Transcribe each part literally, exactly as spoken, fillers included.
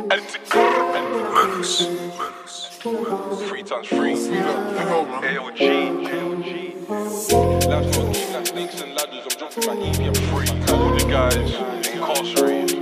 Menace, menace, menace. Three times free. A O G, A O G. Life's not a game like snakes and ladders. I'm jumping my E P, I'm free. All the guys incarcerated.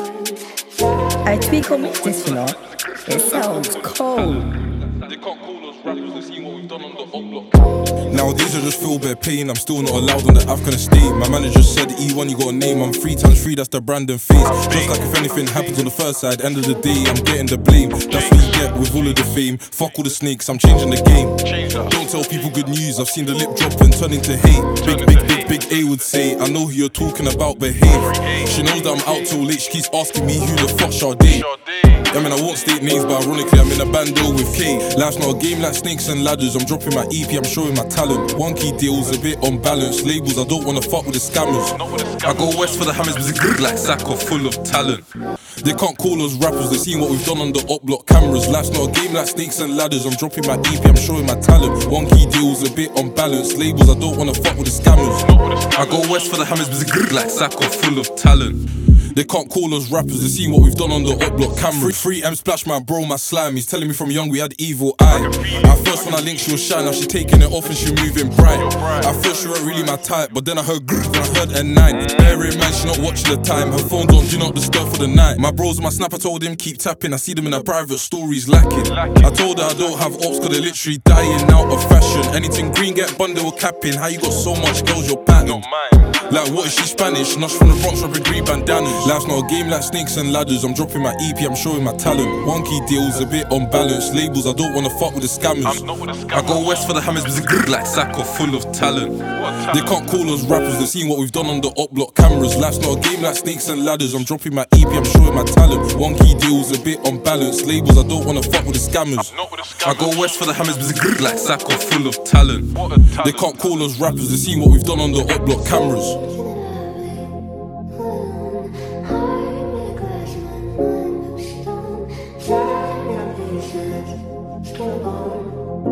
I tweak on this, you know. It sounds cold. They can't call us rappers and see what we've done on the up block. Nowadays I just feel bare pain, I'm still not allowed on the Afghan estate. My manager said E one you got a name, I'm three times three, that's the brand and face. Just like if anything happens on the first side, end of the day I'm getting the blame. That's what you get with all of the fame. Fuck all the snakes, I'm changing the game. Don't tell people good news, I've seen the lip drop and turn into hate. Big, big, big, big A would say, I know who you're talking about, behave. She knows that I'm out till late, she keeps asking me who the fuck Sade. I mean, I won't state names, but ironically, I'm in a bando with K. Life's not a game like snakes and ladders. I'm dropping my E P, I'm showing my talent. One key deals, a bit unbalanced. Labels, I don't wanna fuck with the scammers. I go west for the hammers, busy good like Sacco, full of talent. They can't call us rappers, they seen what we've done on the up block cameras. Life's not a game like snakes and ladders. I'm dropping my E P, I'm showing my talent. One key deals, a bit unbalanced. Labels, I don't wanna fuck with the scammers. I go west for the hammers, busy good like Sacco, full of talent. They can't call us rappers, they seen what we've done on the up block camera. Free M splash my bro, my slime. He's telling me from young we had evil eye. At first when I linked she was shy, now she taking it off and she moving bright. At first she weren't really my type, but then I heard grrr, then I heard N nine. Bear in mind she not watching the time, her phone's on do not disturb for the night. My bros on my snap, I told him keep tapping, I see them in a private stories lacking. I told her I don't have ops cause they're literally dying out of fashion. Anything green get bundle capping, how you got so much girls you're patterned? Like what is she Spanish? Nuts from the Bronx, rubbing green bandanas. Life's not a game like snakes and ladders. I'm dropping my E P, I'm showing my talent. One key deals, a bit unbalanced. Labels, I don't wanna fuck with the scammers. I go west for the hammers, busy good like Sacco, full of talent. They can't call us rappers, they seen what we've done on the up block cameras. Life's not a game like snakes and ladders. I'm dropping my E P, I'm showing my talent. One key deals, a bit unbalanced. Labels, I don't wanna fuck with the scammers. I go west for the hammers, busy good like Sacco, full of talent. They can't call us rappers, they seen what we've done on the up block cameras. Come on.